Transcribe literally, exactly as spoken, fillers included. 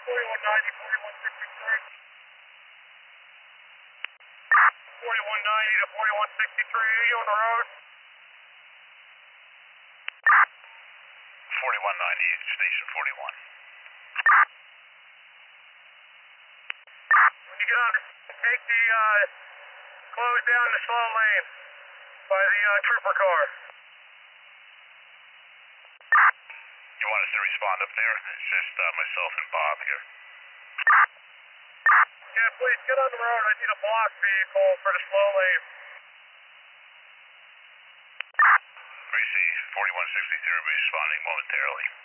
forty-one ninety, forty-one sixty-three. forty-one ninety to forty-one sixty-three, are you on the road? forty-one ninety, station forty-one. When you get on, take the, uh, close down the slow lane by the, uh, trooper car. You want us to respond up there? It's just uh, myself and Bob here. Yeah, please get on the road. I need a block vehicle for the slow lane. Gracie, forty-one sixty-three, responding momentarily.